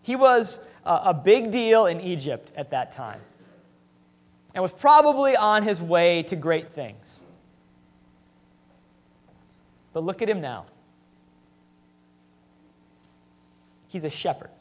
He was a big deal in Egypt at that time and was probably on his way to great things. But look at him now. He's a shepherd.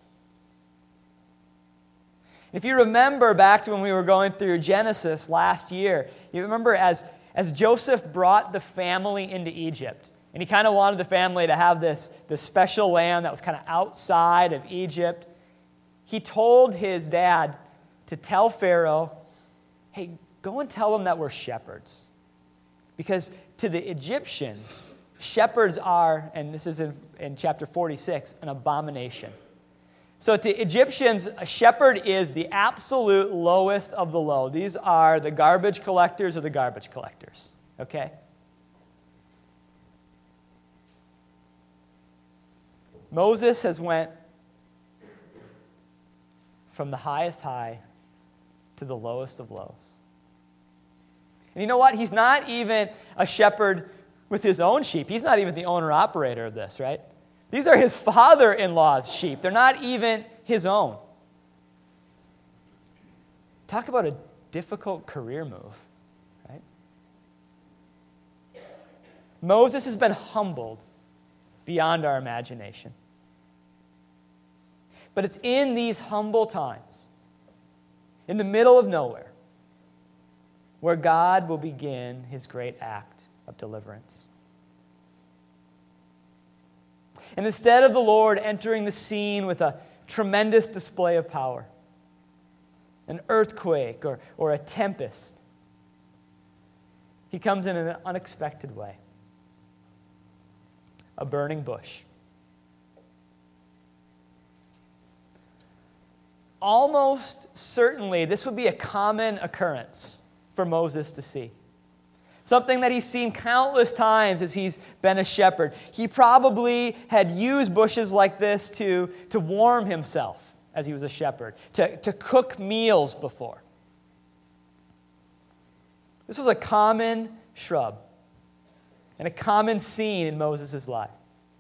If you remember back to when we were going through Genesis last year, you remember as Joseph brought the family into Egypt, and he kind of wanted the family to have this special land that was kind of outside of Egypt, he told his dad to tell Pharaoh, hey, go and tell him that we're shepherds. Because to the Egyptians, shepherds are, and this is in chapter 46, an abomination. So to Egyptians, a shepherd is the absolute lowest of the low. These are the garbage collectors of the garbage collectors, okay? Moses has went from the highest high to the lowest of lows. And you know what? He's not even a shepherd with his own sheep. He's not even the owner-operator of this, right? These are his father-in-law's sheep. They're not even his own. Talk about a difficult career move, right? Moses has been humbled beyond our imagination. But it's in these humble times, in the middle of nowhere, where God will begin his great act of deliverance. And instead of the Lord entering the scene with a tremendous display of power, an earthquake or a tempest, he comes in an unexpected way. A burning bush. Almost certainly, this would be a common occurrence for Moses to see. Something that he's seen countless times as he's been a shepherd. He probably had used bushes like this to warm himself as he was a shepherd, to cook meals before. This was a common shrub and a common scene in Moses' life.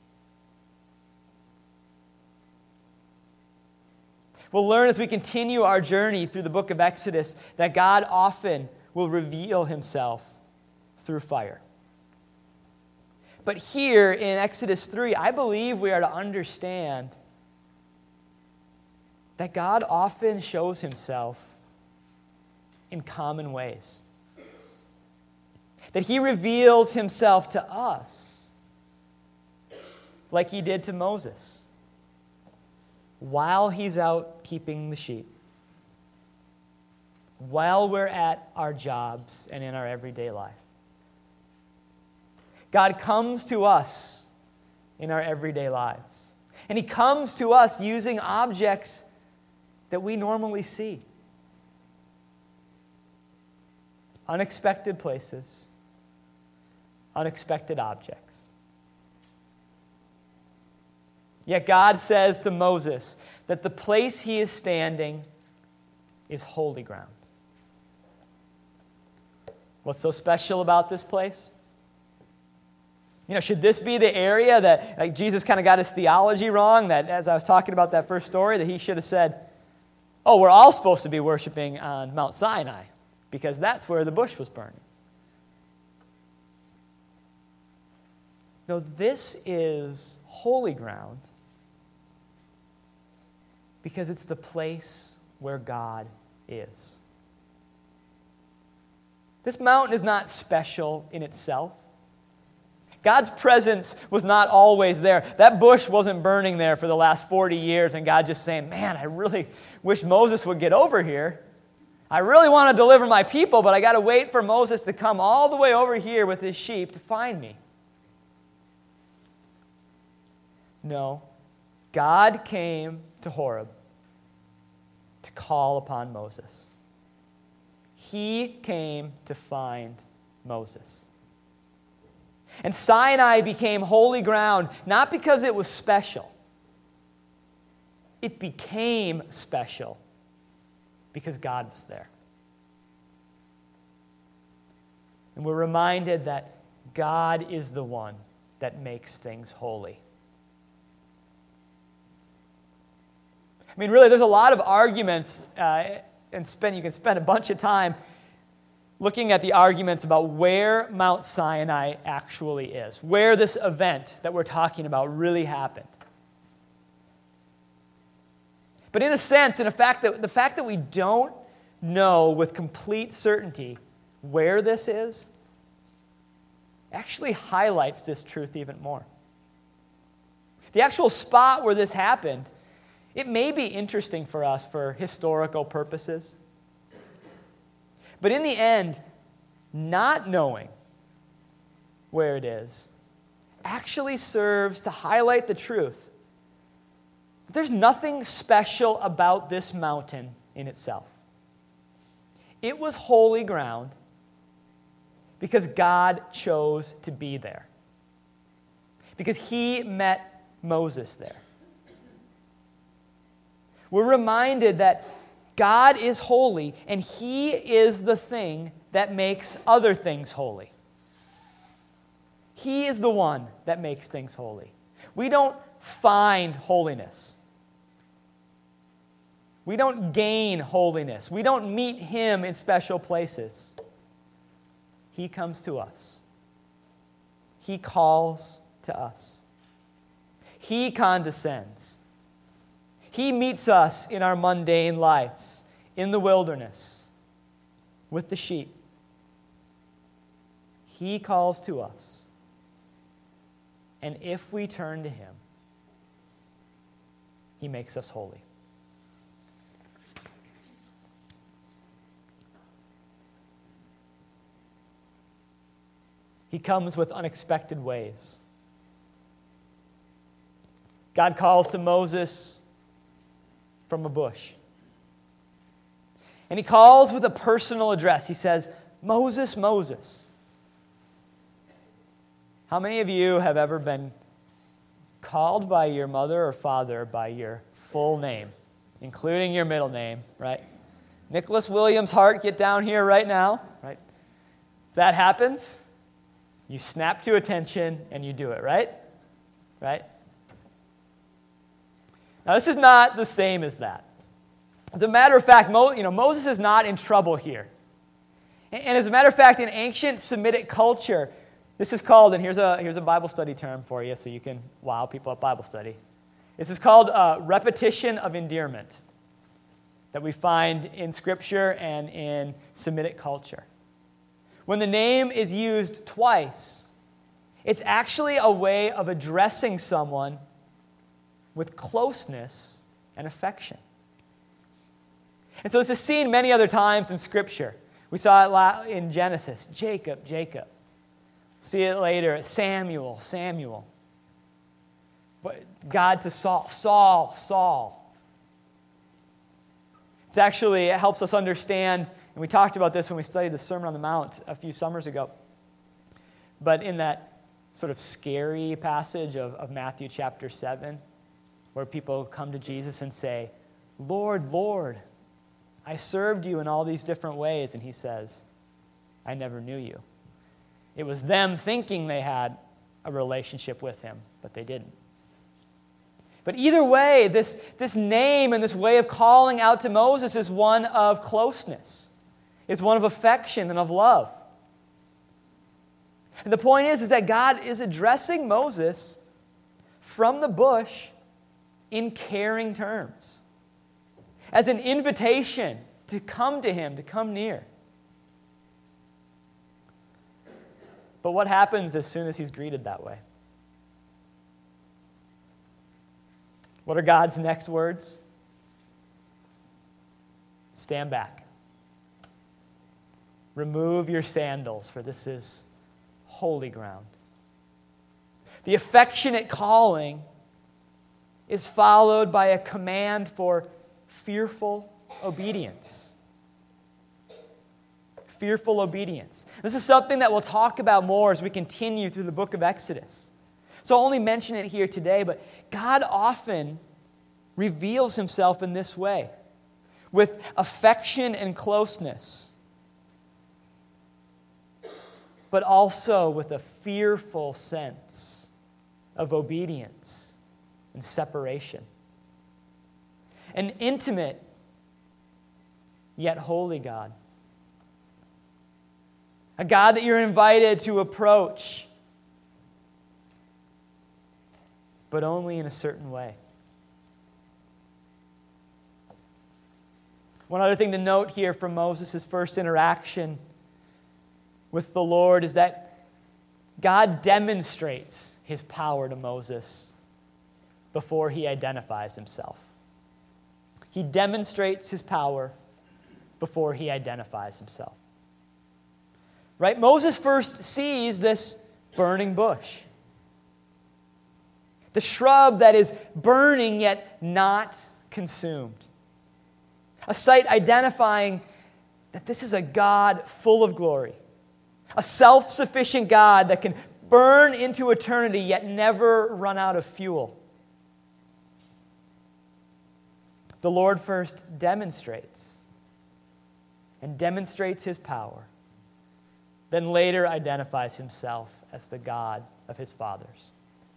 We'll learn as we continue our journey through the book of Exodus that God often will reveal himself through fire. But here in Exodus 3, I believe we are to understand that God often shows himself in common ways. That he reveals himself to us like he did to Moses while he's out keeping the sheep, while we're at our jobs and in our everyday life. God comes to us in our everyday lives. And he comes to us using objects that we normally see. Unexpected places, unexpected objects. Yet God says to Moses that the place he is standing is holy ground. What's so special about this place? You know, should this be the area that like Jesus kind of got his theology wrong? That as I was talking about that first story, that he should have said, oh, we're all supposed to be worshiping on Mount Sinai because that's where the bush was burning. No, this is holy ground because it's the place where God is. This mountain is not special in itself. God's presence was not always there. That bush wasn't burning there for the last 40 years, and God just saying, man, I really wish Moses would get over here. I really want to deliver my people, but I got to wait for Moses to come all the way over here with his sheep to find me. No, God came to Horeb to call upon Moses. He came to find Moses. And Sinai became holy ground, not because it was special. It became special because God was there. And we're reminded that God is the one that makes things holy. I mean, really, there's a lot of arguments, and you can spend a bunch of time looking at the arguments about where Mount Sinai actually is, where this event that we're talking about really happened. But in a sense, the fact that we don't know with complete certainty where this is actually highlights this truth even more. The actual spot where this happened, it may be interesting for us for historical purposes. But in the end, not knowing where it is actually serves to highlight the truth that there's nothing special about this mountain in itself. It was holy ground because God chose to be there. Because he met Moses there. We're reminded that God is holy, and he is the thing that makes other things holy. He is the one that makes things holy. We don't find holiness. We don't gain holiness. We don't meet him in special places. He comes to us. He calls to us. He condescends. He meets us in our mundane lives, in the wilderness, with the sheep. He calls to us. And if we turn to him, he makes us holy. He comes with unexpected ways. God calls to Moses from a bush. And he calls with a personal address. He says, "Moses, Moses." How many of you have ever been called by your mother or father by your full name, including your middle name, right? Nicholas Williams Hart, get down here right now, right? If that happens, you snap to attention and you do it, right? Right? Now, this is not the same as that. As a matter of fact, Moses is not in trouble here. And as a matter of fact, in ancient Semitic culture, this is called, and here's a Bible study term for you so you can wow people at Bible study. This is called repetition of endearment that we find in Scripture and in Semitic culture. When the name is used twice, it's actually a way of addressing someone with closeness and affection. And so this is seen many other times in Scripture. We saw it in Genesis, Jacob, Jacob. See it later, Samuel, Samuel. God to Saul, Saul, Saul. It helps us understand, and we talked about this when we studied the Sermon on the Mount a few summers ago. But in that sort of scary passage of Matthew chapter 7, where people come to Jesus and say, "Lord, Lord, I served you in all these different ways." And he says, "I never knew you." It was them thinking they had a relationship with him, but they didn't. But either way, this name and this way of calling out to Moses is one of closeness. It's one of affection and of love. And the point is that God is addressing Moses from the bush in caring terms, as an invitation to come to him, to come near. But what happens as soon as he's greeted that way? What are God's next words? Stand back. Remove your sandals, for this is holy ground. The affectionate calling is followed by a command for fearful obedience. Fearful obedience. This is something that we'll talk about more as we continue through the book of Exodus. So I'll only mention it here today, but God often reveals himself in this way, with affection and closeness, but also with a fearful sense of obedience and separation. an intimate yet holy God. A God that you're invited to approach, but only in a certain way. One other thing to note here from Moses' first interaction with the Lord is that God demonstrates his power to Moses before he identifies himself. He demonstrates his power before he identifies himself. Right? Moses first sees this burning bush. The shrub that is burning yet not consumed. A sight identifying that this is a God full of glory. A self-sufficient God that can burn into eternity yet never run out of fuel. The Lord first demonstrates his power, then later identifies himself as the God of his fathers.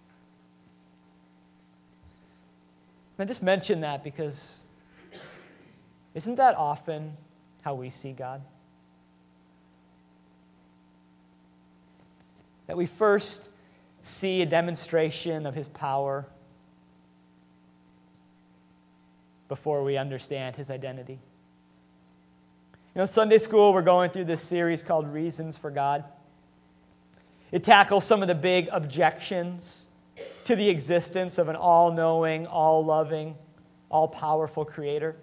I just mention that because isn't that often how we see God? That we first see a demonstration of his power before we understand his identity. Sunday school, we're going through this series called Reasons for God. It tackles some of the big objections to the existence of an all-knowing, all-loving, all-powerful creator.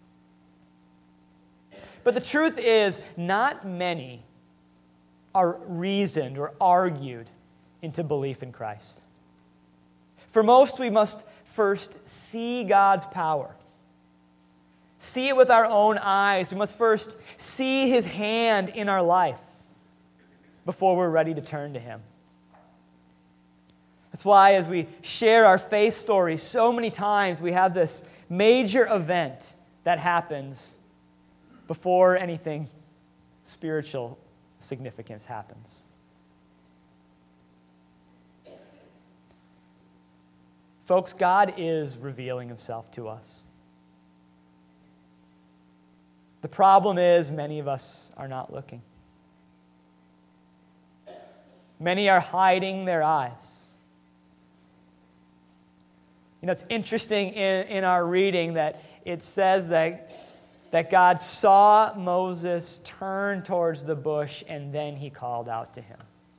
But the truth is, not many are reasoned or argued into belief in Christ. For most, we must first see God's power. See it with our own eyes. We must first see his hand in our life before we're ready to turn to him. That's why as we share our faith stories, so many times we have this major event that happens before anything spiritual significance happens. Folks, God is revealing himself to us. The problem is many of us are not looking. Many are hiding their eyes. It's interesting in our reading that it says that God saw Moses turn towards the bush and then he called out to him.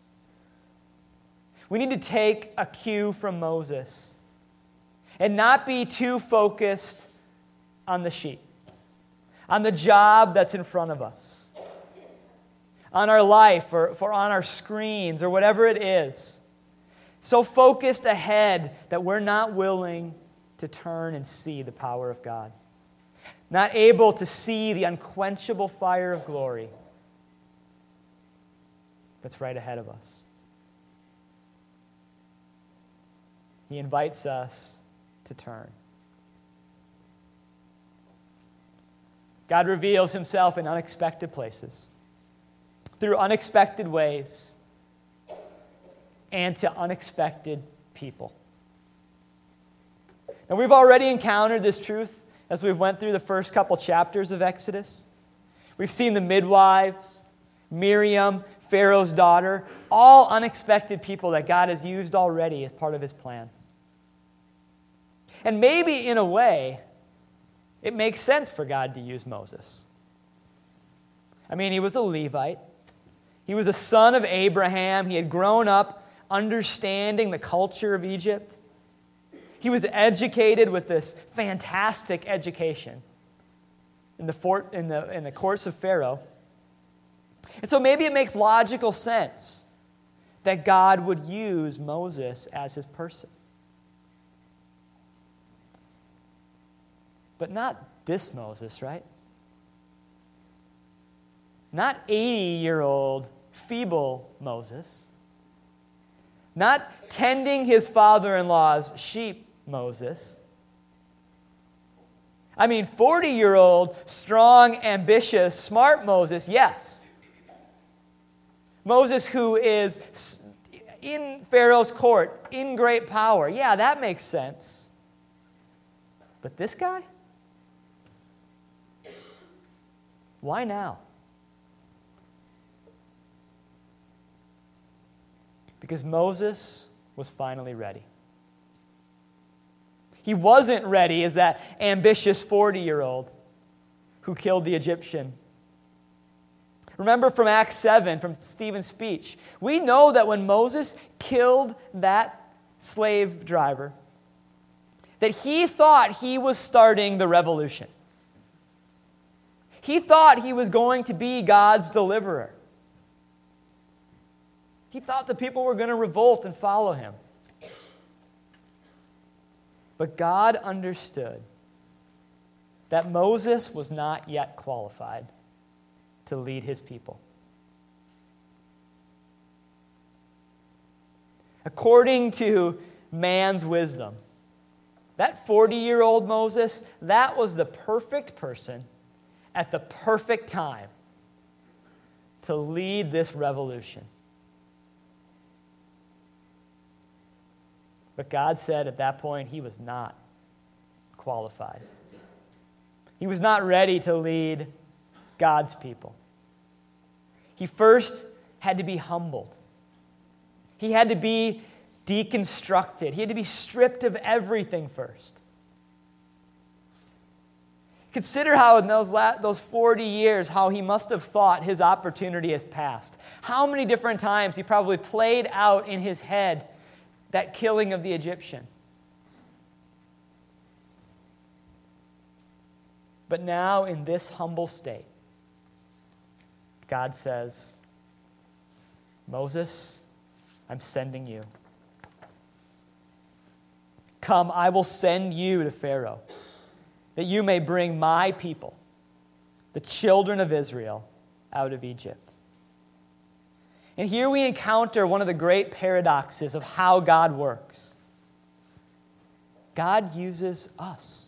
We need to take a cue from Moses and not be too focused on the sheep, on the job that's in front of us, on our life or on our screens or whatever it is. So focused ahead that we're not willing to turn and see the power of God. Not able to see the unquenchable fire of glory that's right ahead of us. He invites us to turn. God reveals himself in unexpected places, through unexpected ways, and to unexpected people. Now, we've already encountered this truth as we've went through the first couple chapters of Exodus. We've seen the midwives, Miriam, Pharaoh's daughter, all unexpected people that God has used already as part of his plan. And maybe in a way, it makes sense for God to use Moses. He was a Levite. He was a son of Abraham. He had grown up understanding the culture of Egypt. He was educated with this fantastic education in the courts of Pharaoh. And so maybe it makes logical sense that God would use Moses as his person. But not this Moses, right? Not 80-year-old feeble Moses. Not tending his father-in-law's sheep Moses. 40-year-old, strong, ambitious, smart Moses, yes. Moses who is in Pharaoh's court, in great power. Yeah, that makes sense. But this guy? Why now? Because Moses was finally ready. He wasn't ready as that ambitious 40-year-old who killed the Egyptian. Remember from Acts 7, from Stephen's speech, we know that when Moses killed that slave driver, that he thought he was starting the revolution. He thought he was going to be God's deliverer. He thought the people were going to revolt and follow him. But God understood that Moses was not yet qualified to lead his people. According to man's wisdom, that 40-year-old Moses, that was the perfect person at the perfect time to lead this revolution. But God said at that point he was not qualified. He was not ready to lead God's people. He first had to be humbled. He had to be deconstructed. He had to be stripped of everything first. Consider how in those 40 years, how he must have thought his opportunity has passed. How many different times he probably played out in his head that killing of the Egyptian. But now, in this humble state, God says, Moses, I'm sending you. Come, I will send you to Pharaoh, that you may bring my people, the children of Israel, out of Egypt. And here we encounter one of the great paradoxes of how God works. God uses us.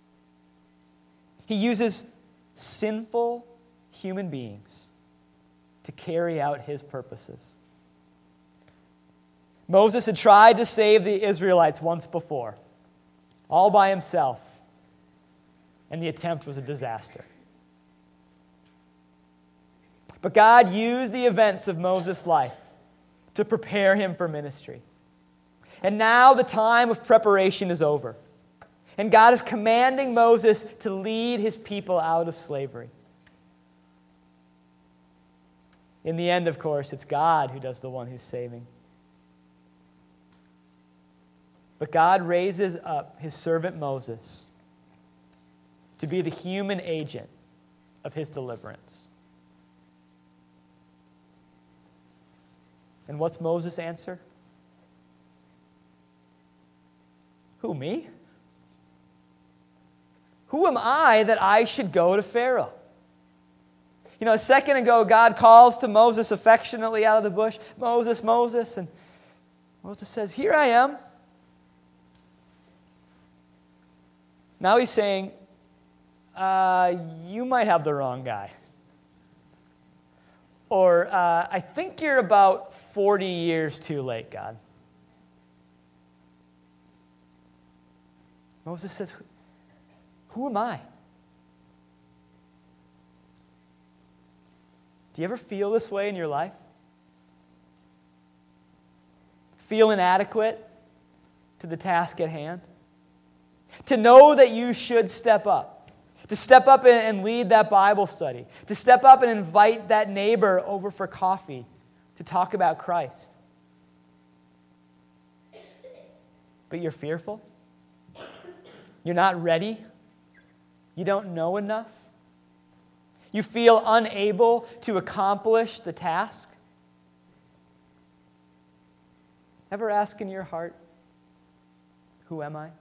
He uses sinful human beings to carry out his purposes. Moses had tried to save the Israelites once before, all by himself, and the attempt was a disaster. But God used the events of Moses' life to prepare him for ministry. And now the time of preparation is over. And God is commanding Moses to lead his people out of slavery. In the end, of course, it's God who does the one who's saving. But God raises up his servant Moses to be the human agent of his deliverance. And what's Moses' answer? Who, me? Who am I that I should go to Pharaoh? You know, a second ago, God calls to Moses affectionately out of the bush, Moses, Moses, and Moses says, here I am. Now he's saying, you might have the wrong guy. Or, I think you're about 40 years too late, God. Moses says, who am I? Do you ever feel this way in your life? Feel inadequate to the task at hand? To know that you should step up. To step up and lead that Bible study. To step up and invite that neighbor over for coffee to talk about Christ. But you're fearful? You're not ready? You don't know enough? You feel unable to accomplish the task? Ever ask in your heart, who am I?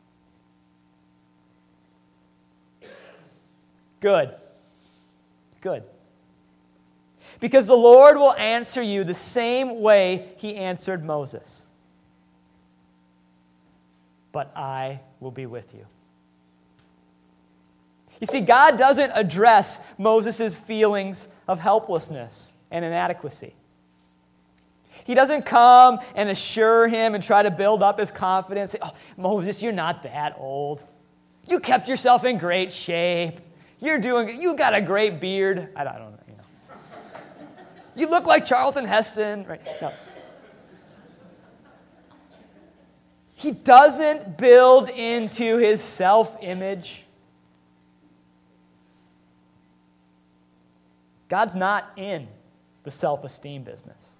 Good. Good. Because the Lord will answer you the same way he answered Moses. But I will be with you. You see, God doesn't address Moses' feelings of helplessness and inadequacy. He doesn't come and assure him and try to build up his confidence. Say, oh, Moses, you're not that old. You kept yourself in great shape. You got a great beard. I don't know. You look like Charlton Heston. Right? No. He doesn't build into his self-image. God's not in the self-esteem business.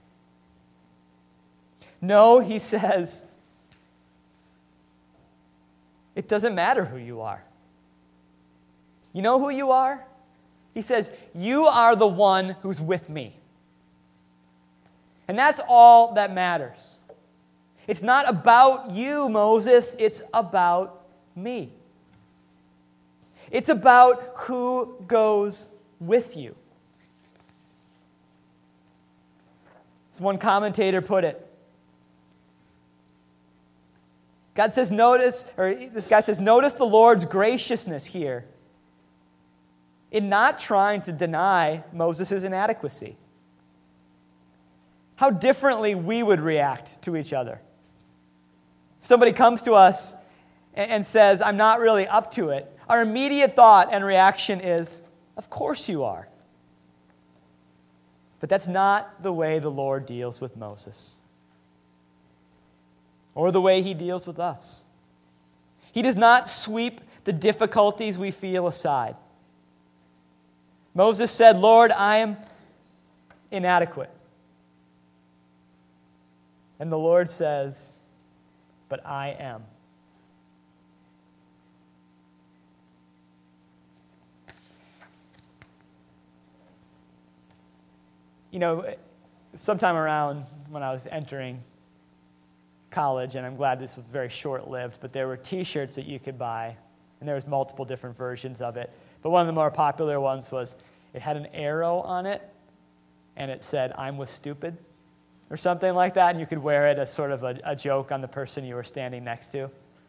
No, he says, it doesn't matter who you are. You know who you are? He says, you are the one who's with me. And that's all that matters. It's not about you, Moses. It's about me. It's about who goes with you. As one commentator put it, this guy says, notice the Lord's graciousness here in not trying to deny Moses' inadequacy. How differently we would react to each other. If somebody comes to us and says, I'm not really up to it, our immediate thought and reaction is, of course you are. But that's not the way the Lord deals with Moses, or the way he deals with us. He does not sweep the difficulties we feel aside. Moses said, Lord, I am inadequate. And the Lord says, but I am. Sometime around when I was entering college, and I'm glad this was very short-lived, but there were T-shirts that you could buy, and there was multiple different versions of it. But one of the more popular ones was, it had an arrow on it, and it said, I'm with stupid, or something like that, and you could wear it as sort of a joke on the person you were standing next to.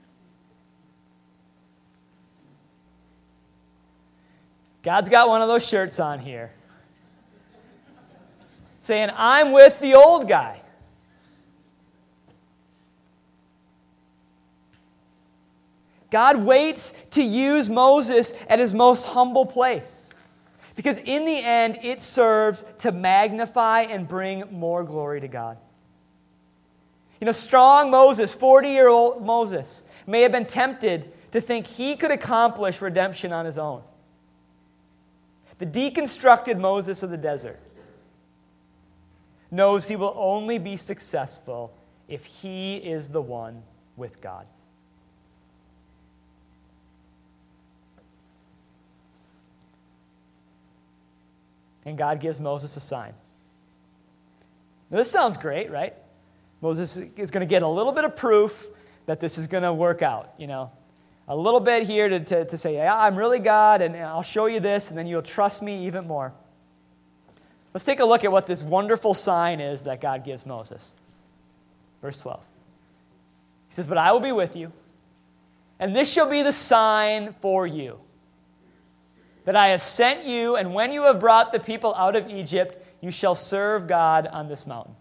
God's got one of those shirts on here, saying, I'm with the old guy. God waits to use Moses at his most humble place, because in the end, it serves to magnify and bring more glory to God. Strong Moses, 40-year-old Moses, may have been tempted to think he could accomplish redemption on his own. The deconstructed Moses of the desert knows he will only be successful if he is the one with God. And God gives Moses a sign. Now, this sounds great, right? Moses is going to get a little bit of proof that this is going to work out, A little bit here to say, yeah, I'm really God, and I'll show you this, and then you'll trust me even more. Let's take a look at what this wonderful sign is that God gives Moses. Verse 12. He says, but I will be with you, and this shall be the sign for you, that I have sent you, and when you have brought the people out of Egypt, you shall serve God on this mountain.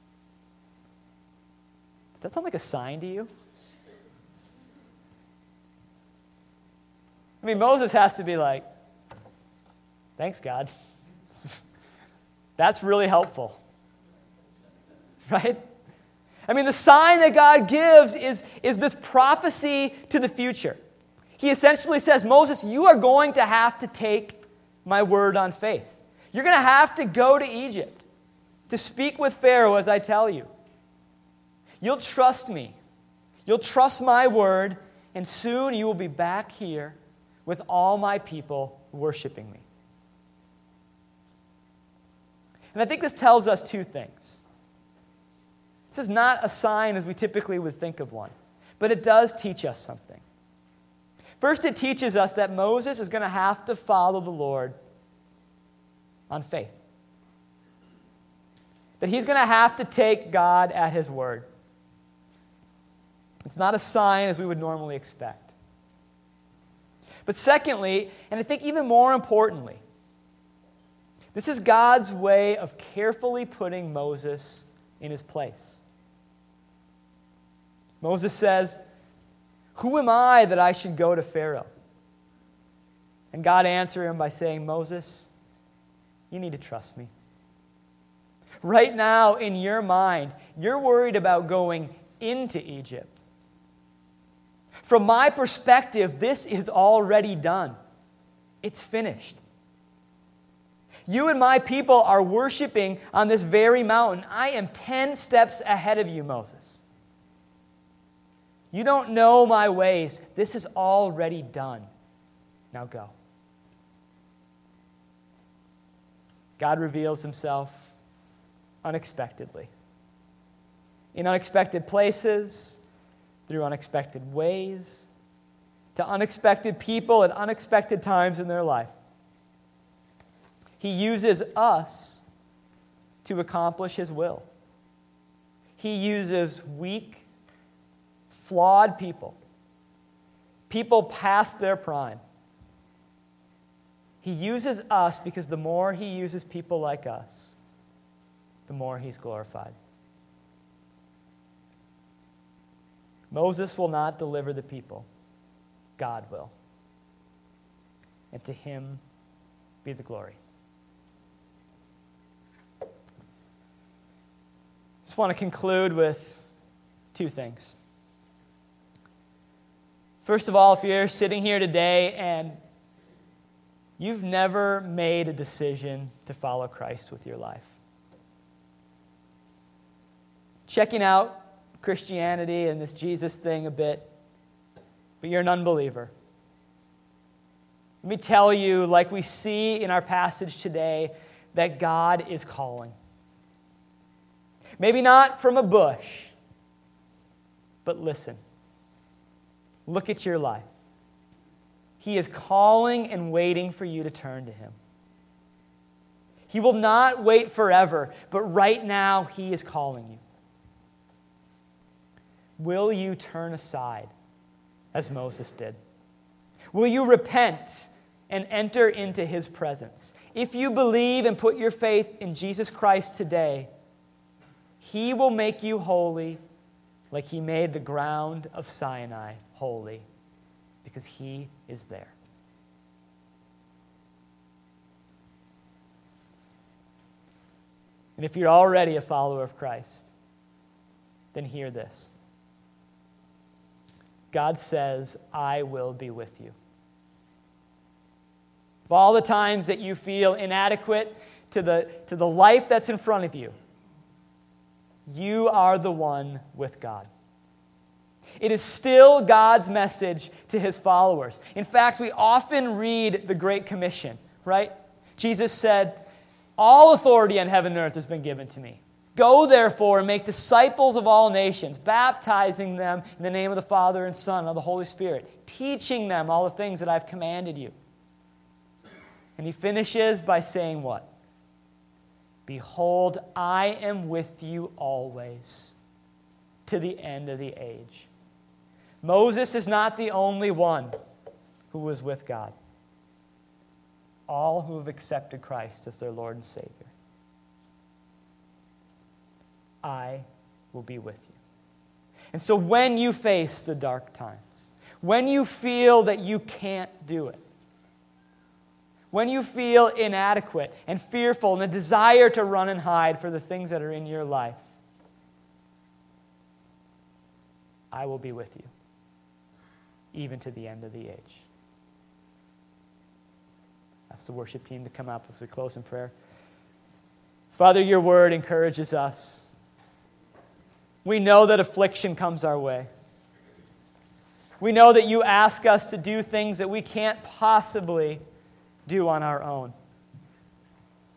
Does that sound like a sign to you? Moses has to be like, thanks, God. That's really helpful. Right? The sign that God gives is this prophecy to the future. He essentially says, Moses, you are going to have to take my word on faith. You're going to have to go to Egypt to speak with Pharaoh as I tell you. You'll trust me. You'll trust my word, and soon you will be back here with all my people worshiping me. And I think this tells us two things. This is not a sign as we typically would think of one, but it does teach us something. First, it teaches us that Moses is going to have to follow the Lord on faith. That he's going to have to take God at his word. It's not a sign as we would normally expect. But secondly, and I think even more importantly, this is God's way of carefully putting Moses in his place. Moses says, who am I that I should go to Pharaoh? And God answered him by saying, Moses, you need to trust me. Right now, in your mind, you're worried about going into Egypt. From my perspective, this is already done. It's finished. You and my people are worshiping on this very mountain. I am 10 steps ahead of you, Moses. You don't know my ways. This is already done. Now go. God reveals himself unexpectedly. In unexpected places, through unexpected ways, to unexpected people at unexpected times in their life. He uses us to accomplish his will. He uses weak, flawed people, people past their prime. He uses us because the more he uses people like us, the more he's glorified. Moses will not deliver the people. God will. And to him be the glory. I just want to conclude with two things. First of all, if you're sitting here today and you've never made a decision to follow Christ with your life, checking out Christianity and this Jesus thing a bit, but you're an unbeliever. Let me tell you, like we see in our passage today, that God is calling. Maybe not from a bush, but listen. Look at your life. He is calling and waiting for you to turn to him. He will not wait forever, but right now he is calling you. Will you turn aside as Moses did? Will you repent and enter into his presence? If you believe and put your faith in Jesus Christ today, he will make you holy like he made the ground of Sinai holy, because he is there. And if you're already a follower of Christ, then hear this. God says, I will be with you. Of all the times that you feel inadequate to the life that's in front of you, you are the one with God. It is still God's message to his followers. In fact, we often read the Great Commission, right? Jesus said, all authority on heaven and earth has been given to me. Go, therefore, and make disciples of all nations, baptizing them in the name of the Father and Son and of the Holy Spirit, teaching them all the things that I've commanded you. And he finishes by saying what? Behold, I am with you always, to the end of the age. Moses is not the only one who was with God. All who have accepted Christ as their Lord and Savior. I will be with you. And so when you face the dark times, when you feel that you can't do it, when you feel inadequate and fearful and a desire to run and hide for the things that are in your life, I will be with you, even to the end of the age. Ask the worship team to come up as we close in prayer. Father, your word encourages us. We know that affliction comes our way. We know that you ask us to do things that we can't possibly do on our own.